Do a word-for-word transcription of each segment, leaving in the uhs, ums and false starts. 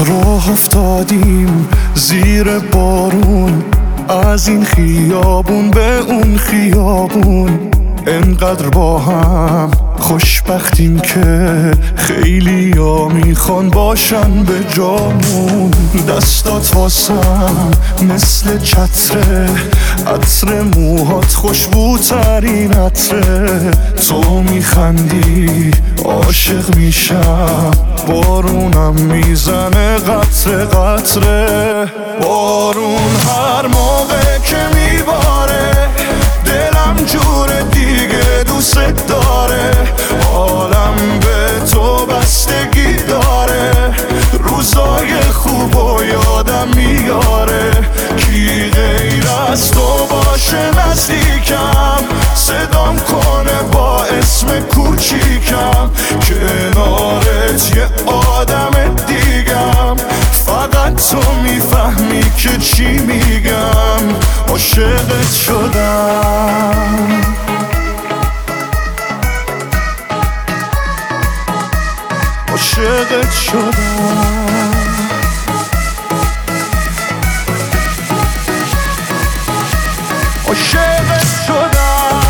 راه افتادیم زیر بارون، از این خیابون به اون خیابون، انقدر با هم خوشبختیم که خیلی ها میخوان باشن به جامون. دستات واسم مثل چتره، عطر موهات خوشبوترین عطره. تو میخندی عاشق میشم، بارونم میزنه قطره قطره. بارون هر موقع که میباره دلم جور دیگه دوست داره. عالم به تو بستگی داره، روزای خوب و یادم میاره. کی غیر از تو باشه نزدیکم، صدام کنه با اسم کوچیکم. کنارت یه آدم دیگم، فقط تو میفهمی که چی میگم. عاشقت شدم، عاشقت شدم، عاشقت شدم.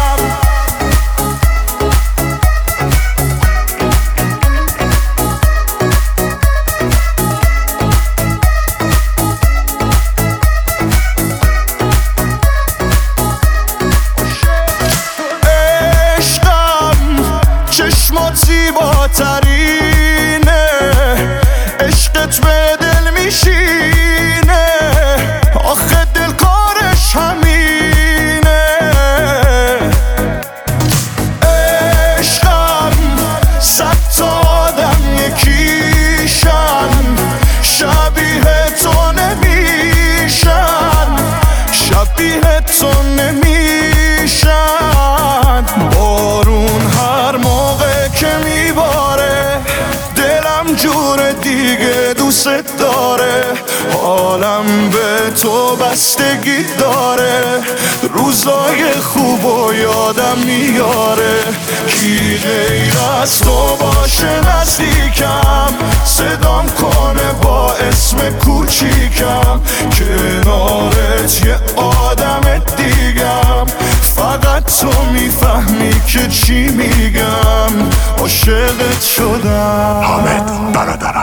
چشمات زیباترینه، عشقت به دل میشینه. آخه دل کارش همینه. عشقم صد تا آدم یکیشن، شبیه تو نمیشن، شبیه تو نمیشن. بارون هر موقع که میباره دلم جور دیگه دوست داره. عالم به تو بستگی داره، روزای خوب و یادم میاره. کی غیر از تو باشه نزدیکم، صدام کنه با اسم کوچیکم. کنارت یه آدم دیگم، فقط تو میفهمی که چی میگم. عاشقت شدم. حامد برادرم.